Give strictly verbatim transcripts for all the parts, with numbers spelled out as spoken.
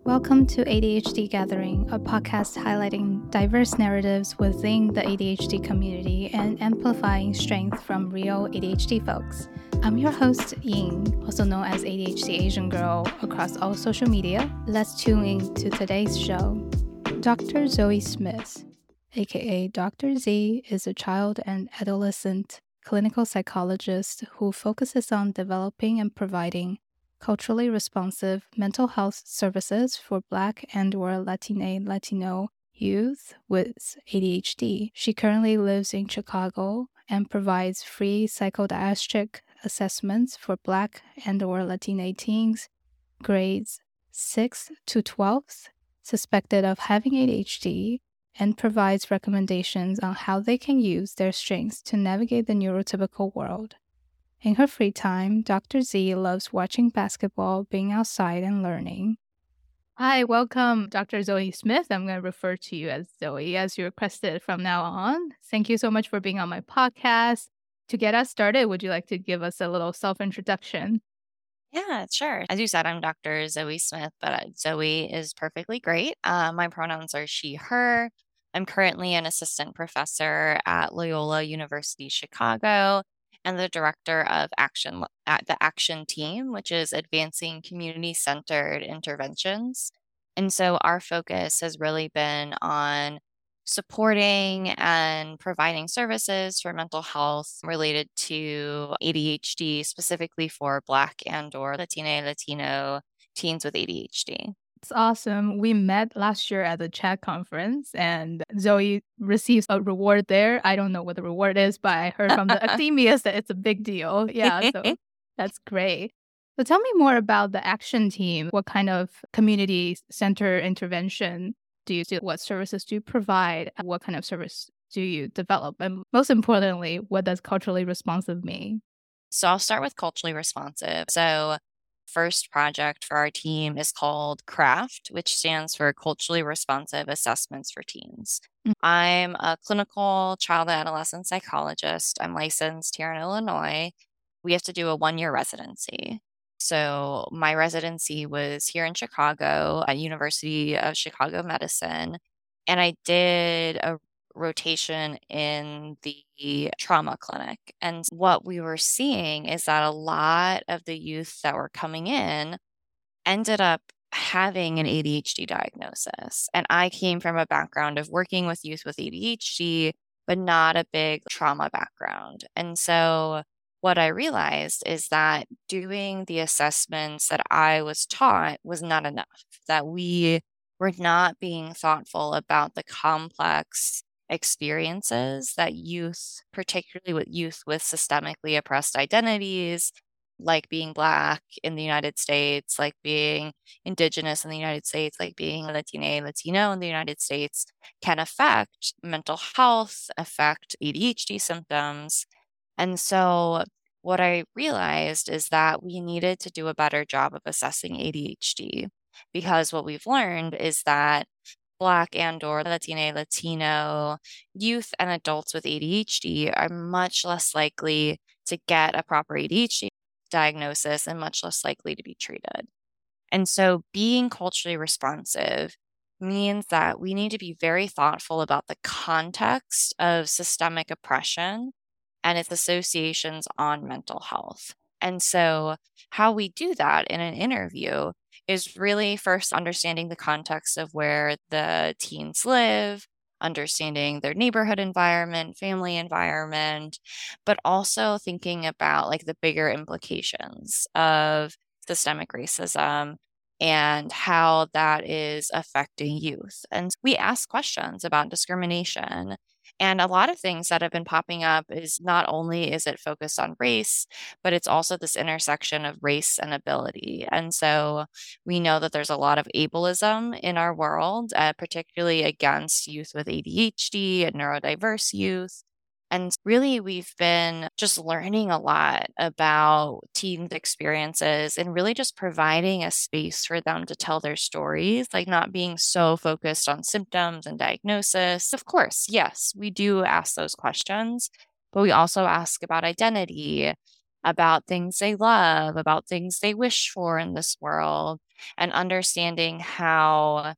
Welcome to A D H D Gathering, a podcast highlighting diverse narratives within the A D H D community and amplifying strength from real A D H D folks. I'm your host, Ying, also known as A D H D Asian Girl across all social media. Let's tune in to today's show. Doctor Zoe Smith, aka Doctor Z, is a child and adolescent clinical psychologist who focuses on developing and providing culturally responsive mental health services for Black and/or Latina Latino youth with A D H D. She currently lives in Chicago and provides free psychodiagnostic assessments for Black and/or Latina teens, grades six to twelve, suspected of having A D H D, and provides recommendations on how they can use their strengths to navigate the neurotypical world. In her free time, Doctor Z loves watching basketball, being outside, and learning. Hi, welcome, Doctor Zoe Smith. I'm going to refer to you as Zoe as you requested from now on. Thank you so much for being on my podcast. To get us started, would you like to give us a little self-introduction? Yeah, sure. As you said, I'm Doctor Zoe Smith, but uh, Zoe is perfectly great. Uh, my pronouns are she, her. I'm currently an assistant professor at Loyola University Chicago and the director of action at the Action Team, which is advancing community-centered interventions. And so our focus has really been on supporting and providing services for mental health related to A D H D, specifically for Black and or Latina, Latino teens with A D H D. It's awesome. We met last year at the chat conference, and Zoe receives a reward there. I don't know what the reward is, but I heard from the academias that it's a big deal. Yeah, so that's great. So tell me more about the Action Team. What kind of community center intervention do you do? What services do you provide? What kind of service do you develop? And most importantly, what does culturally responsive mean? So I'll start with culturally responsive. So first project for our team is called CRAFT, which stands for Culturally Responsive Assessments for Teens. Mm. I'm a clinical child and adolescent psychologist. I'm licensed here in Illinois. We have to do a one-year residency. So my residency was here in Chicago at University of Chicago Medicine. And I did a rotation in the trauma clinic. And what we were seeing is that a lot of the youth that were coming in ended up having an A D H D diagnosis. And I came from a background of working with youth with A D H D, but not a big trauma background. And so what I realized is that doing the assessments that I was taught was not enough, that we were not being thoughtful about the complex experiences that youth, particularly with youth with systemically oppressed identities, like being Black in the United States, like being Indigenous in the United States, like being Latina, Latino in the United States, can affect mental health, affect A D H D symptoms. And so what I realized is that we needed to do a better job of assessing A D H D, because what we've learned is that Black and or Latina, Latino youth and adults with A D H D are much less likely to get a proper A D H D diagnosis and much less likely to be treated. And so being culturally responsive means that we need to be very thoughtful about the context of systemic oppression and its associations on mental health. And so how we do that in an interview is really first understanding the context of where the teens live, understanding their neighborhood environment, family environment, but also thinking about like the bigger implications of systemic racism and how that is affecting youth. And we ask questions about discrimination. And a lot of things that have been popping up is not only is it focused on race, but it's also this intersection of race and ability. And so we know that there's a lot of ableism in our world, uh, particularly against youth with A D H D and neurodiverse youth. And really, we've been just learning a lot about teens' experiences and really just providing a space for them to tell their stories, like not being so focused on symptoms and diagnosis. Of course, yes, we do ask those questions, but we also ask about identity about things they love, about things they wish for in this world, and understanding how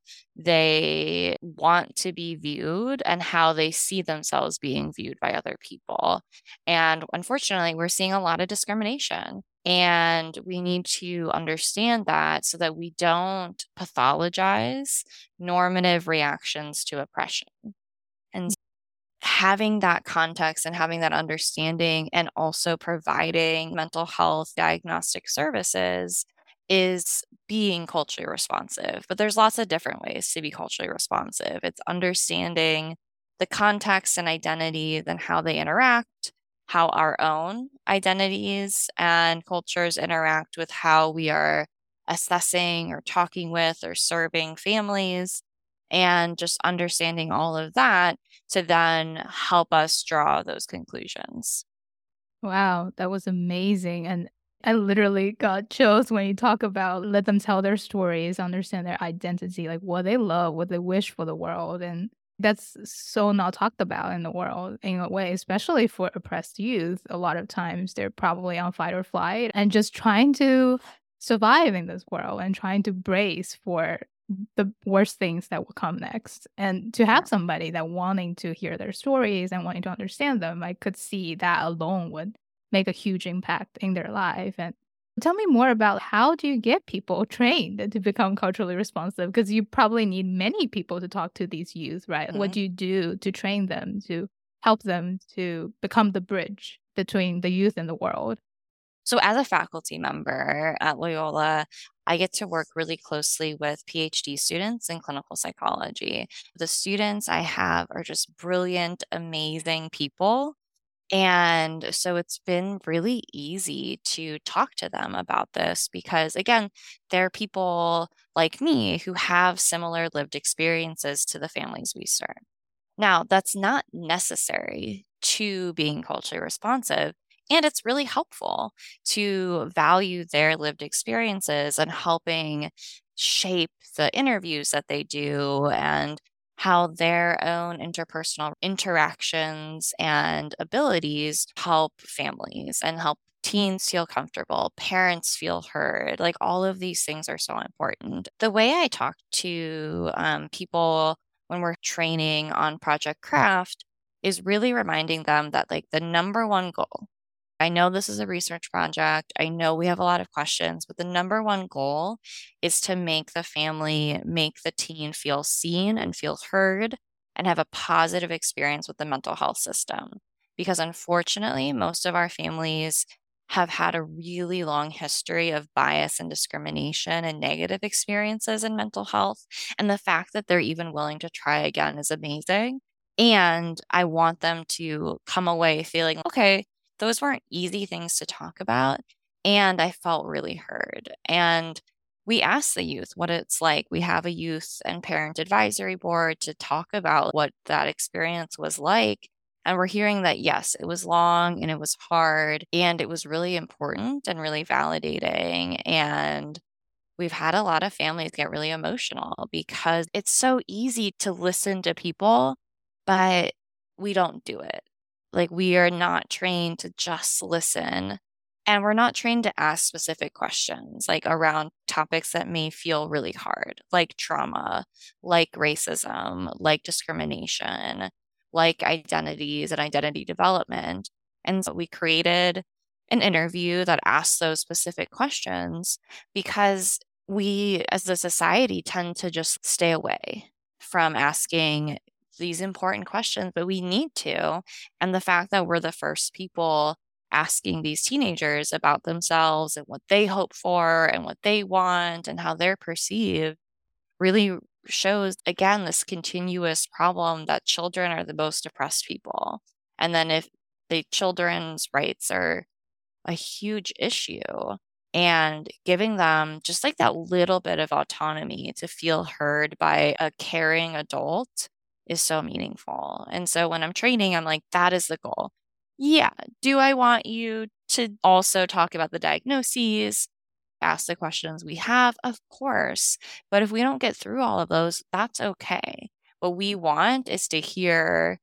they want to be viewed and how they see themselves being viewed by other people. And unfortunately, we're seeing a lot of discrimination. And we need to understand that so that we don't pathologize normative reactions to oppression. And having that context and having that understanding and also providing mental health diagnostic services is being culturally responsive. But there's lots of different ways to be culturally responsive. It's understanding the context and identities and how they interact, how our own identities and cultures interact with how we are assessing or talking with or serving families, and just understanding all of that to then help us draw those conclusions. Wow, that was amazing. And I literally got chills when you talk about let them tell their stories, understand their identity, like what they love, what they wish for the world. And that's so not talked about in the world in a way, especially for oppressed youth. A lot of times they're probably on fight or flight and just trying to survive in this world and trying to brace for the worst things that will come next. And to have somebody that wanting to hear their stories and wanting to understand them, I could see that alone would make a huge impact in their life. And tell me more about how do you get people trained to become culturally responsive? Because you probably need many people to talk to these youth, right? Mm-hmm. What do you do to train them, to help them to become the bridge between the youth and the world? So, as a faculty member at Loyola, I get to work really closely with PhD students in clinical psychology. The students I have are just brilliant, amazing people. And so it's been really easy to talk to them about this because, again, they're people like me who have similar lived experiences to the families we serve. Now, that's not necessary to being culturally responsive. And it's really helpful to value their lived experiences and helping shape the interviews that they do and how their own interpersonal interactions and abilities help families and help teens feel comfortable, parents feel heard. Like all of these things are so important. The way I talk to um, people when we're training on Project Craft is really reminding them that, like, the number one goal. I know this is a research project. I know we have a lot of questions, but the number one goal is to make the family, make the teen feel seen and feel heard and have a positive experience with the mental health system. Because unfortunately, most of our families have had a really long history of bias and discrimination and negative experiences in mental health. And the fact that they're even willing to try again is amazing. And I want them to come away feeling, okay, those weren't easy things to talk about. And I felt really heard. And we asked the youth what it's like. We have a youth and parent advisory board to talk about what that experience was like. And we're hearing that, yes, it was long and it was hard and it was really important and really validating. And we've had a lot of families get really emotional because it's so easy to listen to people, but we don't do it. Like, we are not trained to just listen. And we're not trained to ask specific questions, like around topics that may feel really hard, like trauma, like racism, like discrimination, like identities and identity development. And so we created an interview that asks those specific questions because we, as a society, tend to just stay away from asking these important questions, but we need to. And the fact that we're the first people asking these teenagers about themselves and what they hope for and what they want and how they're perceived really shows, again, this continuous problem that children are the most oppressed people. And then if the children's rights are a huge issue, and giving them just like that little bit of autonomy to feel heard by a caring adult is so meaningful. And so when I'm training, I'm like, that is the goal. Yeah. Do I want you to also talk about the diagnoses, ask the questions we have? Of course. But if we don't get through all of those, that's okay. What we want is to hear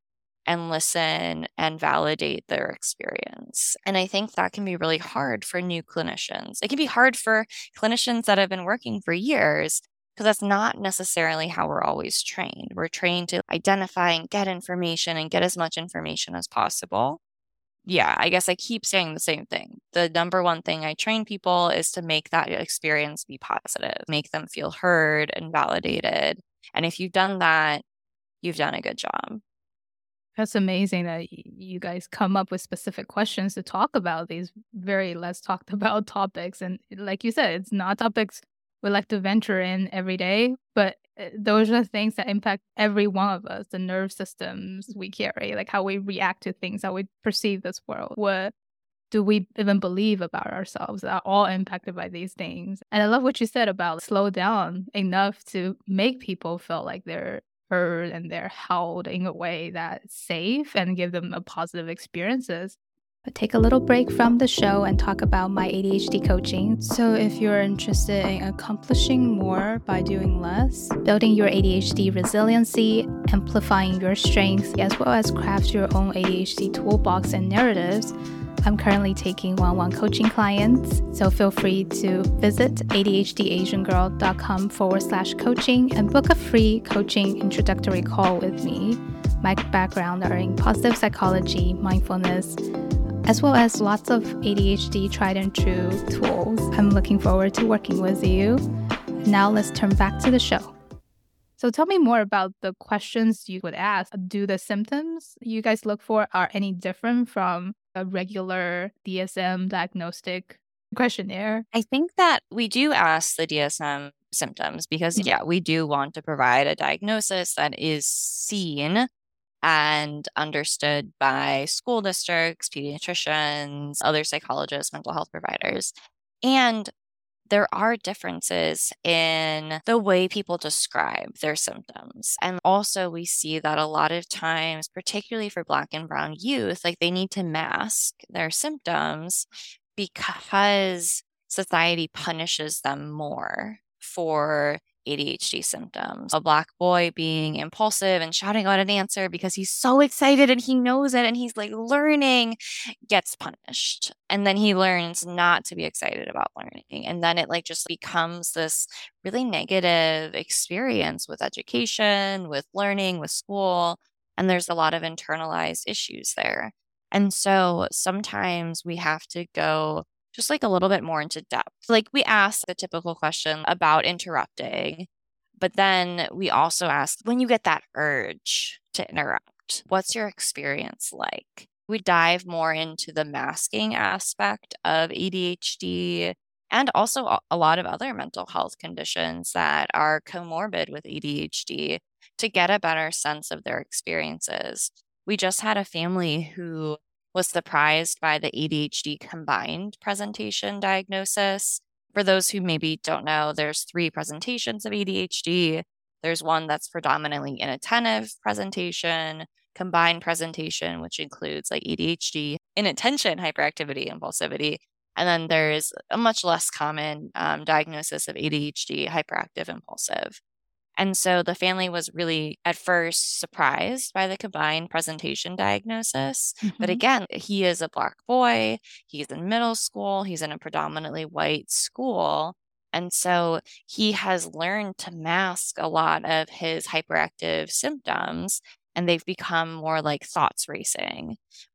and listen and validate their experience. And I think that can be really hard for new clinicians. It can be hard for clinicians that have been working for years because that's not necessarily how we're always trained. We're trained to identify and get information and get as much information as possible. Yeah, I guess I keep saying the same thing. The number one thing I train people is to make that experience be positive, make them feel heard and validated. And if you've done that, you've done a good job. That's amazing that you guys come up with specific questions to talk about these very less talked about topics. And like you said, it's not topics we like to venture in every day, but uh, those are things that impact every one of us, the nerve systems we carry, like how we react to things, how we perceive this world. What do we even believe about ourselves are all impacted by these things. And I love what you said about slow down enough to make people feel like they're heard and they're held in a way that's safe and give them a positive experiences. But take a little break from the show and talk about my A D H D coaching. So if you're interested in accomplishing more by doing less, building your A D H D resiliency, amplifying your strengths, as well as craft your own A D H D toolbox and narratives, I'm currently taking one-on-one coaching clients, so feel free to visit adhdasiangirl.com forward slash coaching and book a free coaching introductory call with me. My background are in positive psychology, mindfulness, as well as lots of A D H D tried and true tools. I'm looking forward to working with you. Now let's turn back to the show. So tell me more about the questions you would ask. Do the symptoms you guys look for are any different from a regular D S M diagnostic questionnaire? I think that we do ask the D S M symptoms because, Mm. yeah, we do want to provide a diagnosis that is seen and understood by school districts, pediatricians, other psychologists, mental health providers. And there are differences in the way people describe their symptoms. And also, we see that a lot of times, particularly for Black and Brown youth, like they need to mask their symptoms because society punishes them more for A D H D symptoms. A Black boy being impulsive and shouting out an answer because he's so excited and he knows it and he's like learning gets punished. And then he learns not to be excited about learning. And then it like just becomes this really negative experience with education, with learning, with school. And there's a lot of internalized issues there. And so sometimes we have to go just like a little bit more into depth. Like we ask the typical question about interrupting, but then we also ask when you get that urge to interrupt, what's your experience like? We dive more into the masking aspect of A D H D and also a lot of other mental health conditions that are comorbid with A D H D to get a better sense of their experiences. We just had a family who was surprised by the A D H D combined presentation diagnosis. For those who maybe don't know, there's three presentations of A D H D. There's one that's predominantly inattentive presentation, combined presentation, which includes like A D H D, inattention, hyperactivity, impulsivity. And then there's a much less common um, diagnosis of A D H D, hyperactive, impulsive. And so the family was really at first surprised by the combined presentation diagnosis. Mm-hmm. But again, he is a Black boy. He's in middle school. He's in a predominantly white school. And so he has learned to mask a lot of his hyperactive symptoms. And they've become more like thoughts racing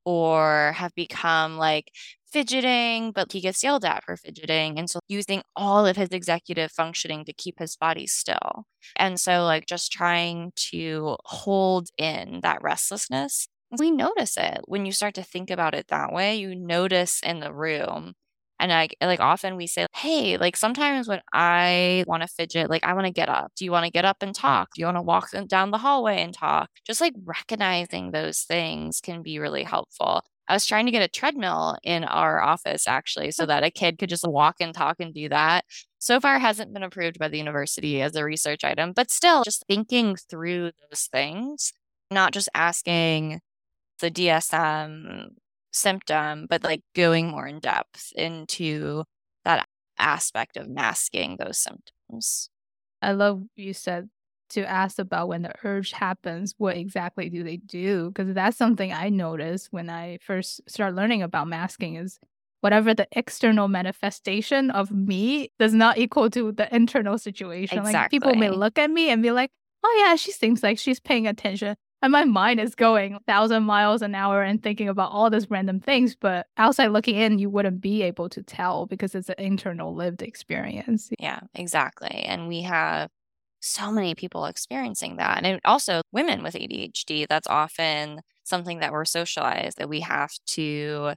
or have become like fidgeting, but he gets yelled at for fidgeting. And so using all of his executive functioning to keep his body still. And so like just trying to hold in that restlessness. We notice it when you start to think about it that way. You notice in the room. And like, like often we say, hey, like sometimes when I want to fidget, like I want to get up. Do you want to get up and talk? Do you want to walk down the hallway and talk? Just like recognizing those things can be really helpful. I was trying to get a treadmill in our office actually so that a kid could just walk and talk and do that. So far hasn't been approved by the university as a research item, but still just thinking through those things, not just asking the D S M symptom, but like going more in depth into that aspect of masking those symptoms. I love you said to ask about when the urge happens, what exactly do they do? Because that's something I noticed when I first started learning about masking is whatever the external manifestation of me does not equal to the internal situation. Like people may Exactly. look at me and be like, oh yeah, she seems like she's paying attention. And my mind is going a thousand miles an hour and thinking about all these random things. But outside looking in, you wouldn't be able to tell because it's an internal lived experience. Yeah, exactly. And we have so many people experiencing that. And also women with A D H D, that's often something that we're socialized that we have to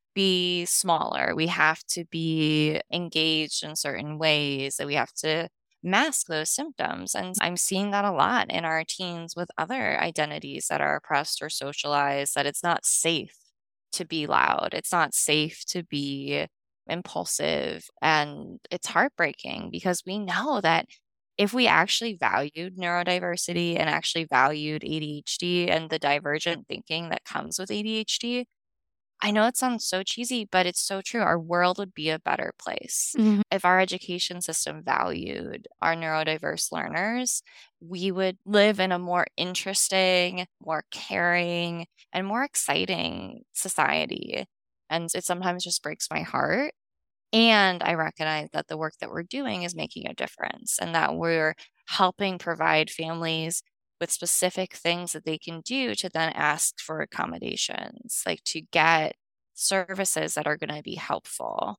be smaller. We have to be engaged in certain ways, that we have to mask those symptoms. And I'm seeing that a lot in our teens with other identities that are oppressed or socialized, that it's not safe to be loud. It's not safe to be impulsive. And it's heartbreaking because we know that if we actually valued neurodiversity and actually valued A D H D and the divergent thinking that comes with A D H D, I know it sounds so cheesy, but it's so true. Our world would be a better place. Mhm. If our education system valued our neurodiverse learners, we would live in a more interesting, more caring, and more exciting society. And it sometimes just breaks my heart. And I recognize that the work that we're doing is making a difference and that we're helping provide families with specific things that they can do to then ask for accommodations, like to get services that are going to be helpful.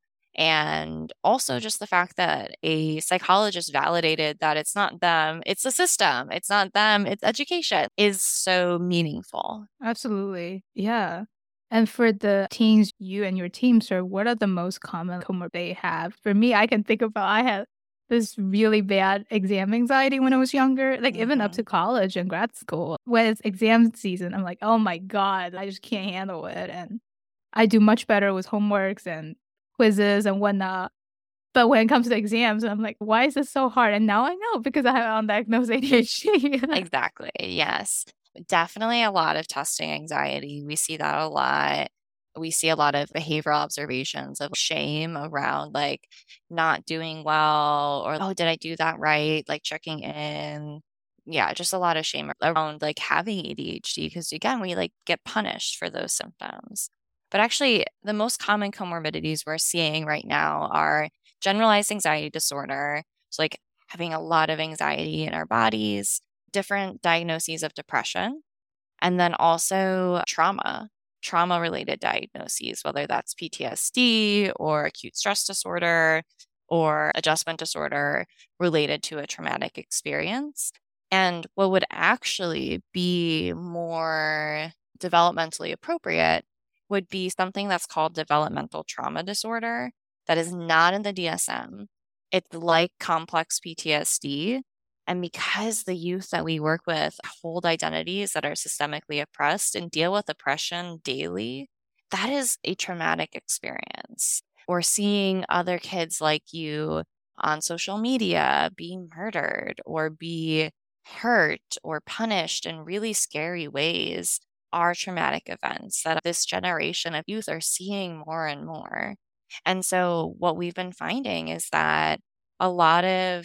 And also just the fact that a psychologist validated that it's not them, it's the system, it's not them, it's education is so meaningful. Absolutely. Yeah. And for the teens you and your team serve, what are the most common comorbid they have? For me, I can think about I had this really bad exam anxiety when I was younger, like even up Hmm. to college and grad school. When it's exam season, I'm like, oh my God, I just can't handle it. And I do much better with homeworks and quizzes and whatnot. But when it comes to exams, I'm like, why is this so hard? And now I know because I have undiagnosed A D H D. Exactly. Yes. Definitely a lot of testing anxiety. We see that a lot. We see a lot of behavioral observations of shame around like not doing well or, oh, did I do that right? Like checking in. Yeah, just a lot of shame around like having A D H D because again, we like get punished for those symptoms. But actually, the most common comorbidities we're seeing right now are generalized anxiety disorder. So, like having a lot of anxiety in our bodies, different diagnoses of depression, and then also trauma, trauma related diagnoses, whether that's P T S D or acute stress disorder or adjustment disorder related to a traumatic experience. And what would actually be more developmentally appropriate would be something that's called developmental trauma disorder that is not in the D S M. It's like complex P T S D. And because the youth that we work with hold identities that are systemically oppressed and deal with oppression daily, that is a traumatic experience. Or seeing other kids like you on social media be murdered or be hurt or punished in really scary ways are traumatic events that this generation of youth are seeing more and more. And so, what we've been finding is that a lot of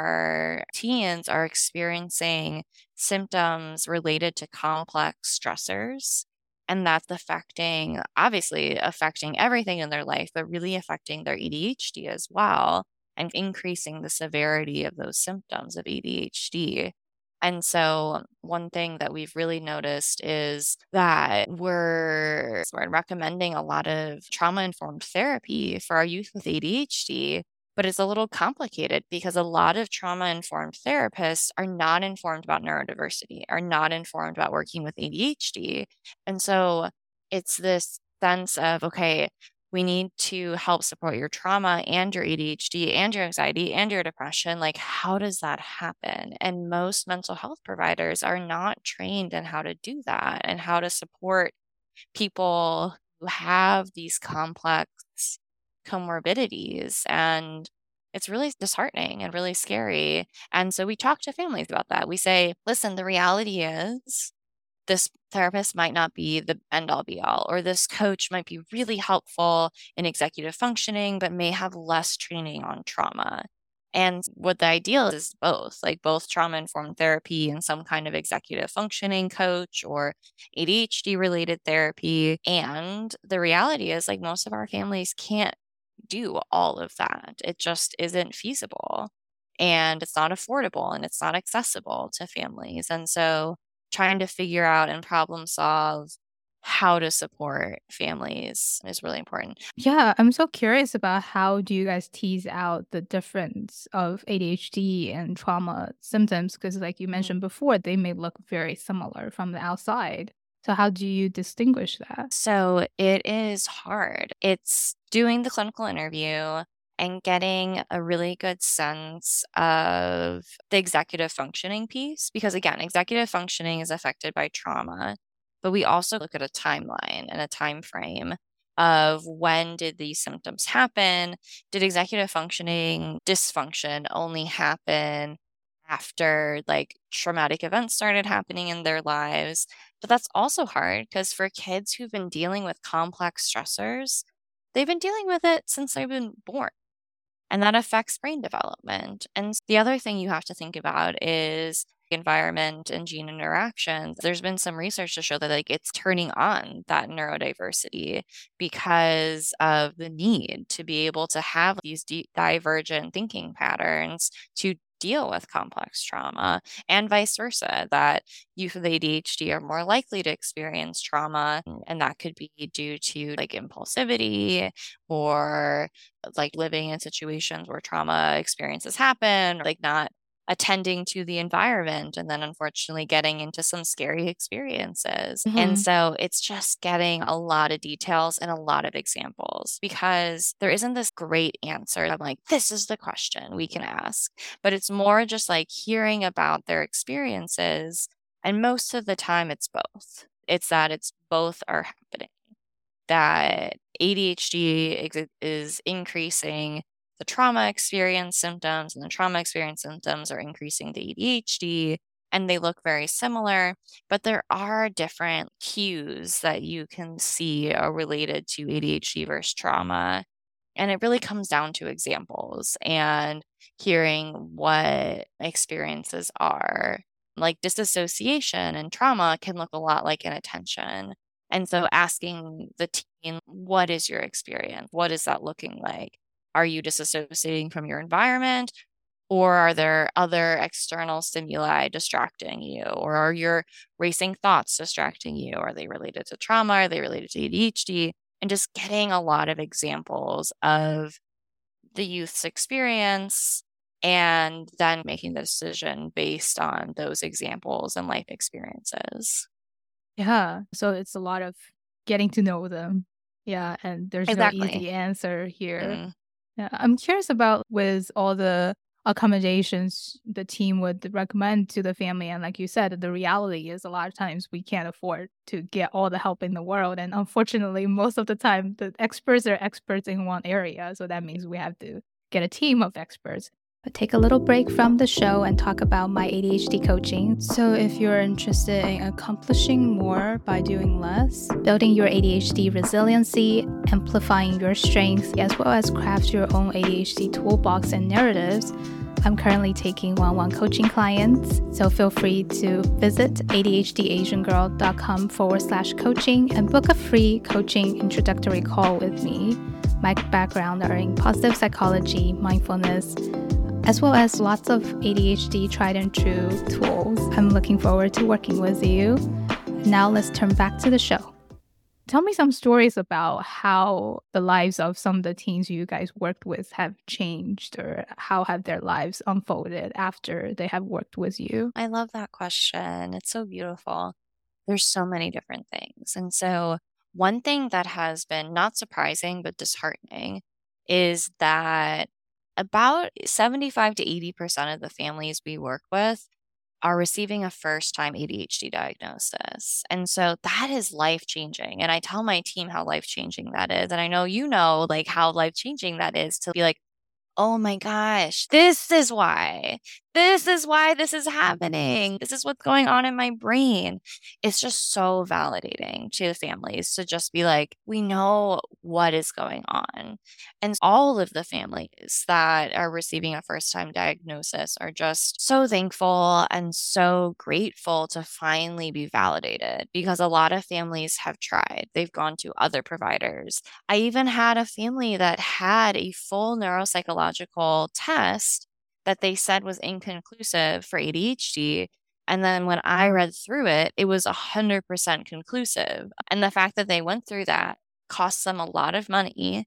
our teens are experiencing symptoms related to complex stressors. And that's affecting, obviously, affecting everything in their life, but really affecting their A D H D as well and increasing the severity of those symptoms of A D H D. And so, one thing that we've really noticed is that we're, we're recommending a lot of trauma informed therapy for our youth with A D H D, but it's a little complicated because a lot of trauma informed therapists are not informed about neurodiversity, are not informed about working with A D H D. And so, it's this sense of, okay, we need to help support your trauma and your A D H D and your anxiety and your depression. Like, how does that happen? And most mental health providers are not trained in how to do that and how to support people who have these complex comorbidities. And it's really disheartening and really scary. And so we talk to families about that. We say, listen, the reality is this therapist might not be the end all be all, or this coach might be really helpful in executive functioning, but may have less training on trauma. And what the ideal is both, like both trauma-informed therapy and some kind of executive functioning coach or A D H D related therapy. And the reality is like most of our families can't do all of that. It just isn't feasible and it's not affordable and it's not accessible to families. And so trying to figure out and problem solve how to support families is really important. Yeah, I'm so curious about how do you guys tease out the difference of A D H D and trauma symptoms? Because, like you mentioned before, they may look very similar from the outside. So, how do you distinguish that? So it is hard. It's doing the clinical interview and getting a really good sense of the executive functioning piece. Because again, executive functioning is affected by trauma, but we also look at a timeline and a time frame of when did these symptoms happen? Did executive functioning dysfunction only happen after like traumatic events started happening in their lives? But that's also hard because for kids who've been dealing with complex stressors, they've been dealing with it since they've been born. And that affects brain development. And the other thing you have to think about is environment and gene interactions. There's been some research to show that like it's turning on that neurodiversity because of the need to be able to have these di- divergent thinking patterns to deal with complex trauma and vice versa, that youth with A D H D are more likely to experience trauma and that could be due to like impulsivity or like living in situations where trauma experiences happen, like not attending to the environment and then unfortunately getting into some scary experiences. And Mhm. so it's just getting a lot of details and a lot of examples because there isn't this great answer. I'm like, this is the question we can ask, but it's more just like hearing about their experiences. And most of the time it's both. It's that it's both are happening, that A D H D ex- is increasing the trauma experience symptoms, and the trauma experience symptoms are increasing the A D H D, and they look very similar, but there are different cues that you can see are related to A D H D versus trauma. And it really comes down to examples and hearing what experiences are. Like disassociation and trauma can look a lot like inattention. And so asking the teen, what is your experience? What is that looking like? Are you disassociating from your environment? Or are there other external stimuli distracting you? Or are your racing thoughts distracting you? Are they related to trauma? Are they related to A D H D? And just getting a lot of examples of the youth's experience and then making the decision based on those examples and life experiences. Yeah. So, it's a lot of getting to know them. Yeah. And there's no Exactly. easy answer here. Mm. Yeah, I'm curious about with all the accommodations the team would recommend to the family. And like you said, the reality is a lot of times we can't afford to get all the help in the world. And unfortunately, most of the time, the experts are experts in one area. So that means we have to get a team of experts. But take a little break from the show and talk about my A D H D coaching. So, if you're interested in accomplishing more by doing less, building your A D H D resiliency, amplifying your strengths, as well as craft your own A D H D toolbox and narratives, I'm currently taking one-on-one coaching clients. So, feel free to visit adhdasiangirl.com forward slash coaching and book a free coaching introductory call with me. My background are in positive psychology, mindfulness, as well as lots of A D H D tried and true tools. I'm looking forward to working with you. Now let's turn back to the show. Tell me some stories about how the lives of some of the teens you guys worked with have changed, or how have their lives unfolded after they have worked with you? I love that question. It's so beautiful. There's so many different things. And so, one thing that has been not surprising but disheartening is that about seventy-five to eighty percent of the families we work with are receiving a first time A D H D diagnosis. And so that is life changing. And I tell my team how life changing that is. And I know you know, like, how life changing that is to be like, oh my gosh, this is why this is why this is happening. This is what's going on in my brain. It's just so validating to the families to just be like, we know what is going on. And all of the families that are receiving a first time diagnosis are just so thankful and so grateful to finally be validated because a lot of families have tried. They've gone to other providers. I even had a family that had a full neuropsychological test that they said was inconclusive for A D H D. And then when I read through it, it was one hundred percent conclusive. And the fact that they went through that cost them a lot of money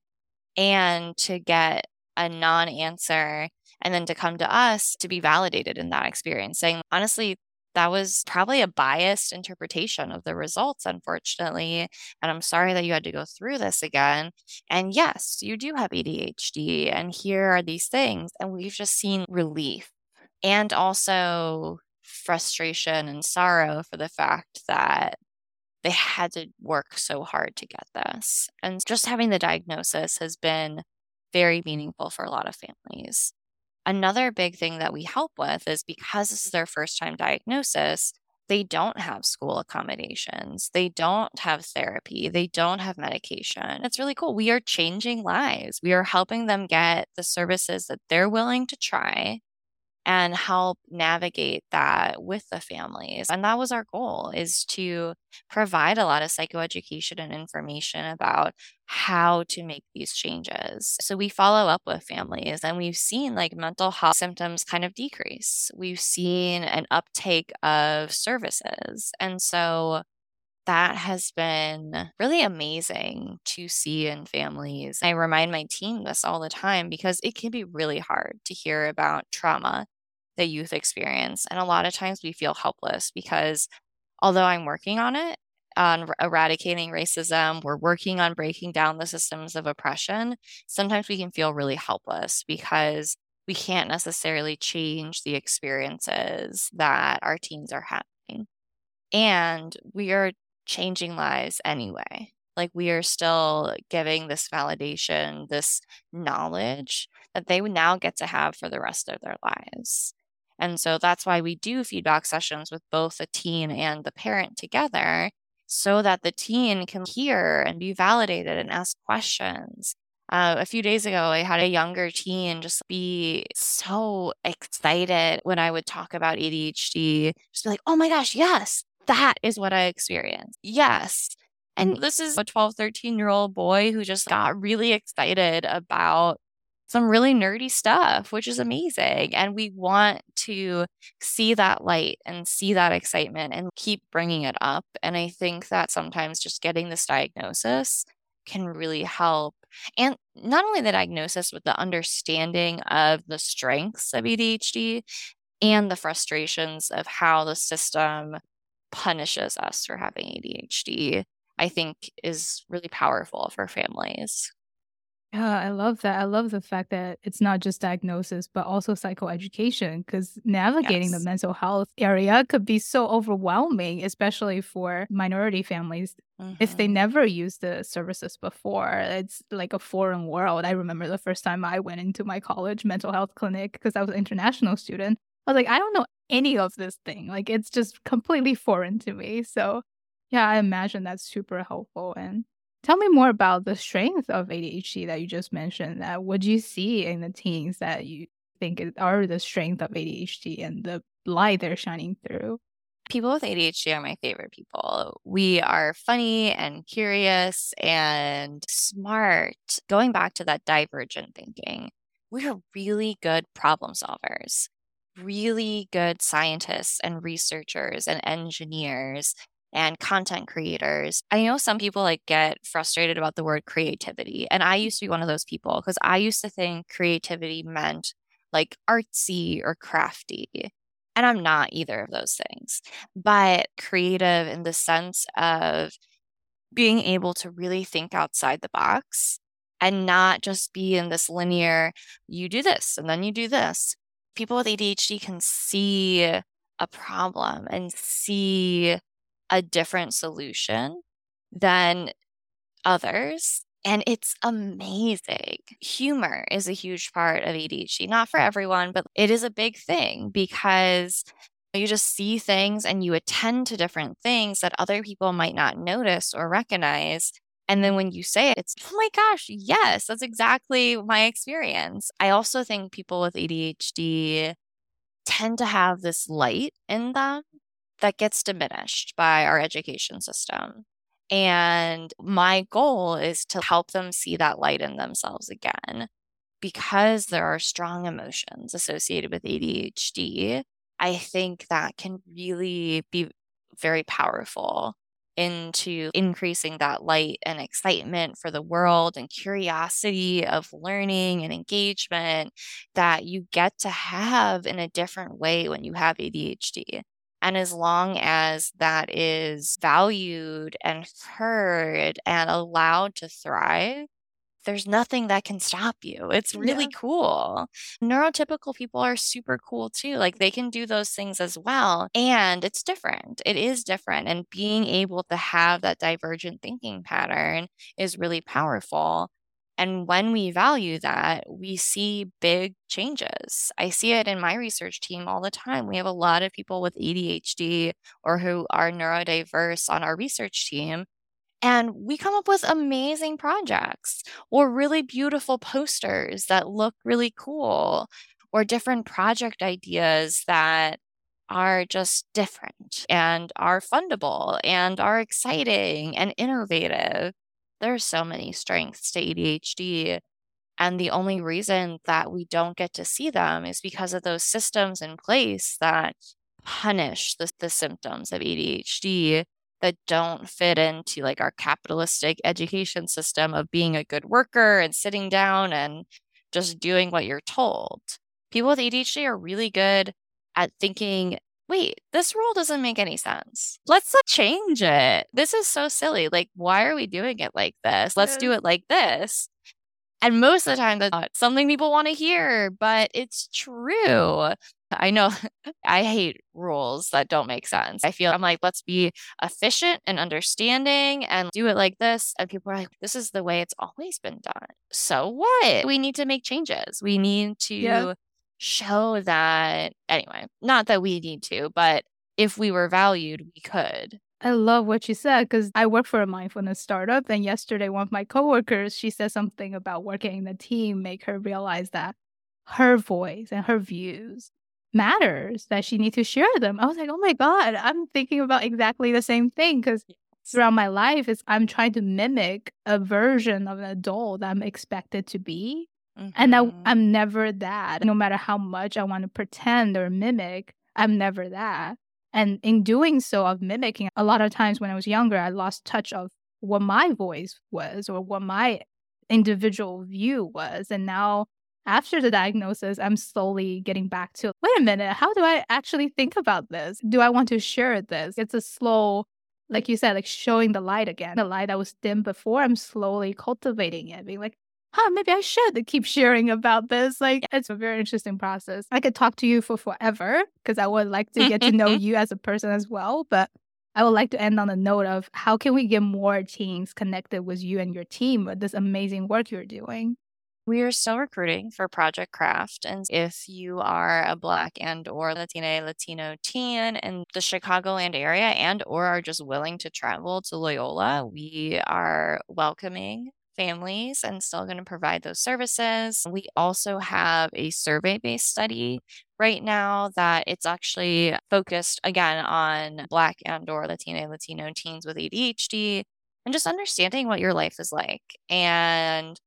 and to get a non answer and then to come to us to be validated in that experience, saying, honestly, that was probably a biased interpretation of the results, unfortunately. And I'm sorry that you had to go through this again. And yes, you do have A D H D, and here are these things. And we've just seen relief and also frustration and sorrow for the fact that they had to work so hard to get this. And just having the diagnosis has been very meaningful for a lot of families. Another big thing that we help with is because this is their first time diagnosis, they don't have school accommodations. They don't have therapy. They don't have medication. It's really cool. We are changing lives. We are helping them get the services that they're willing to try and help navigate that with the families. And that was our goal, is to provide a lot of psychoeducation and information about how to make these changes. So we follow up with families and we've seen like mental health symptoms kind of decrease. We've seen an uptake of services. And so that has been really amazing to see in families. I remind my team this all the time because it can be really hard to hear about trauma that youth experience. And a lot of times we feel helpless because although I'm working on it, on eradicating racism, we're working on breaking down the systems of oppression, sometimes we can feel really helpless because we can't necessarily change the experiences that our teens are having. And we are changing lives anyway. Like we are still giving this validation, this knowledge that they would now get to have for the rest of their lives. And so that's why we do feedback sessions with both the teen and the parent together so that the teen can hear and be validated and ask questions. Uh, a few days ago, I had a younger teen just be so excited when I would talk about A D H D, just be like, oh my gosh, yes, that is what I experienced. Yes. And this is a twelve, thirteen year old boy who just got really excited about some really nerdy stuff, which is amazing. And we want to see that light and see that excitement and keep bringing it up. And I think that sometimes just getting this diagnosis can really help. And not only the diagnosis, but the understanding of the strengths of A D H D and the frustrations of how the system punishes us for having A D H D, I think is really powerful for families. Yeah, I love that. I love the fact that it's not just diagnosis, but also psychoeducation, because navigating the Yes. mental health area could be so overwhelming, especially for minority families. If they Mm-hmm. never used the services before, it's like a foreign world. I remember the first time I went into my college mental health clinic because I was an international student. I was like, I don't know any of this thing. Like, it's just completely foreign to me. So, yeah, I imagine that's super helpful. And tell me more about the strength of A D H D that you just mentioned. Uh, what do you see in the teens that you think is, are the strength of A D H D and the light they're shining through? People with A D H D are my favorite people. We are funny and curious and smart. Going back to that divergent thinking, we are really good problem solvers, really good scientists and researchers and engineers and content creators. I know some people like get frustrated about the word creativity, and I used to be one of those people because I used to think creativity meant like artsy or crafty. And I'm not either of those things, but creative in the sense of being able to really think outside the box and not just be in this linear, you do this and then you do this. People with A D H D can see a problem and see a different solution than others And it's amazing. Humor is a huge part of A D H D. Not for everyone, but it is a big thing because you just see things and you attend to different things that other people might not notice or recognize. And then when you say it, it's, oh my gosh, yes, that's exactly my experience. I also think people with A D H D tend to have this light in them that gets diminished by our education system. And my goal is to help them see that light in themselves again. Because there are strong emotions associated with A D H D, I think that can really be very powerful into increasing that light and excitement for the world and curiosity of learning and engagement that you get to have in a different way when you have A D H D. And as long as that is valued and heard and allowed to thrive, there's nothing that can stop you. It's really Yeah. cool. Neurotypical people are super cool too. Like they can do those things as well. And it's different. It is different. And being able to have that divergent thinking pattern is really powerful. And when we value that, we see big changes. I see it in my research team all the time. We have a lot of people with A D H D or who are neurodiverse on our research team. And we come up with amazing projects or really beautiful posters that look really cool or different project ideas that are just different and are fundable and are exciting and innovative. There's so many strengths to A D H D. And the only reason that we don't get to see them is because of those systems in place that punish the, the symptoms of A D H D that don't fit into like our capitalistic education system of being a good worker and sitting down and just doing what you're told. People with A D H D are really good at thinking, wait, this rule doesn't make any sense. Let's uh, change it. This is so silly. Like, why are we doing it like this? Let's do Yes. it like this. And most of the time, that's not something people want to hear, but it's true. I know I hate rules that don't make sense. I feel I'm like, let's be efficient and understanding and do it like this. And people are like, this is the way it's always been done. So what? We need to make changes. We need Yeah. to show that, anyway, not that we need to, but if we were valued, we could. I love what you said because I work for a mindfulness startup. And yesterday, one of my coworkers, she said something about working in a team, make her realize that her voice and her views matters, that she needs to share them. I was like, oh my God, I'm thinking about exactly the same thing because throughout my life, is I'm trying to mimic a version of an adult I'm expected to be. And I, Mhm. I'm never that. No matter how much I want to pretend or mimic, I'm never that. And in doing so, of mimicking, a lot of times when I was younger, I lost touch of what my voice was or what my individual view was. And now, after the diagnosis, I'm slowly getting back to wait a minute, how do I actually think about this? Do I want to share this? It's a slow, like you said, like showing the light again. The light that was dim before, I'm slowly cultivating it, being like, huh, maybe I should keep sharing about this. Like, it's a very interesting process. I could talk to you for forever because I would like to get to know you as a person as well. But I would like to end on a note of how can we get more teams connected with you and your team with this amazing work you're doing? We are still recruiting for Project Craft, and if you are a Black and or Latina, Latino teen in the Chicagoland area and or are just willing to travel to Loyola, we are welcoming families and still going to provide those services. We also have a survey-based study right now that it's actually focused again on Black and or Latina, Latino teens with A D H D and just understanding what your life is like. And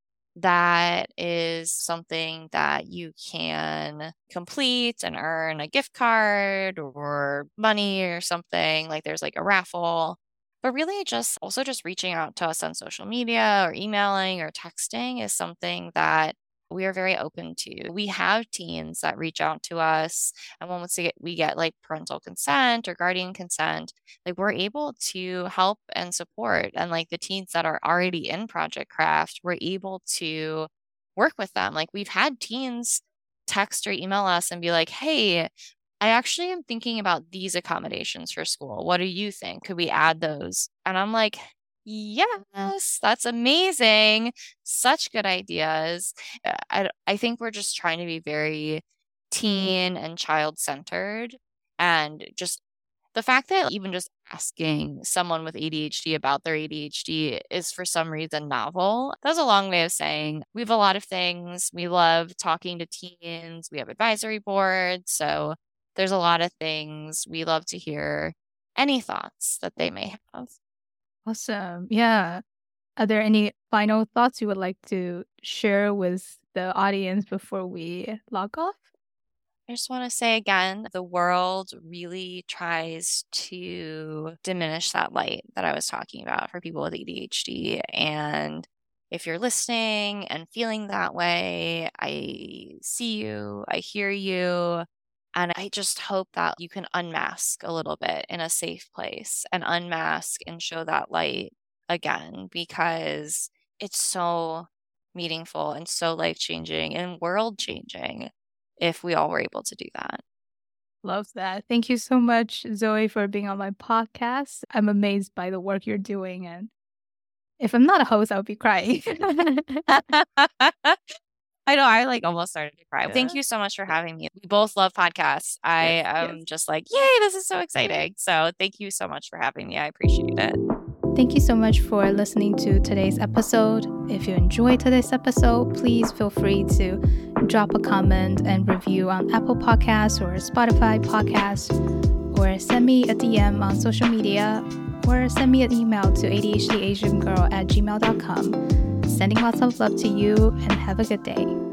that is something that you can complete and earn a gift card or money or something. Like there's like a raffle. But really just also just reaching out to us on social media or emailing or texting is something that we are very open to. We have teens that reach out to us, and once we get, we get like parental consent or guardian consent, like we're able to help and support. And like the teens that are already in Project Craft, we're able to work with them. Like we've had teens text or email us and be like, hey, I actually am thinking about these accommodations for school. What do you think? Could we add those? And I'm like, Yes, that's amazing. Such good ideas. Uh, I, I think we're just trying to be very teen and child centered. And just the fact that even just asking someone with A D H D about their A D H D is for some reason novel. That's a long way of saying we have a lot of things. We love talking to teens. We have advisory boards. So there's a lot of things we love to hear any thoughts that they may have. Awesome. Yeah. Are there any final thoughts you would like to share with the audience before we log off? I just want to say again, the world really tries to diminish that light that I was talking about for people with A D H D. And if you're listening and feeling that way, I see you, I hear you. And I just hope that you can unmask a little bit in a safe place and unmask and show that light again, because it's so meaningful and so life changing and world changing if we all were able to do that. Love that. Thank you so much, Zoe, for being on my podcast. I'm amazed by the work you're doing. And if I'm not a host, I would be crying. I know, I like almost started to cry. Yeah. Thank you so much for having me. We both love podcasts. I Yes, am yes. just like, yay, this is so exciting. So thank you so much for having me. I appreciate it. Thank you so much for listening to today's episode. If you enjoyed today's episode, please feel free to drop a comment and review on Apple Podcasts or Spotify Podcasts, or send me a D M on social media, or send me an email to A D H D Asian girl at gmail dot com. Sending lots of love to you, and have a good day.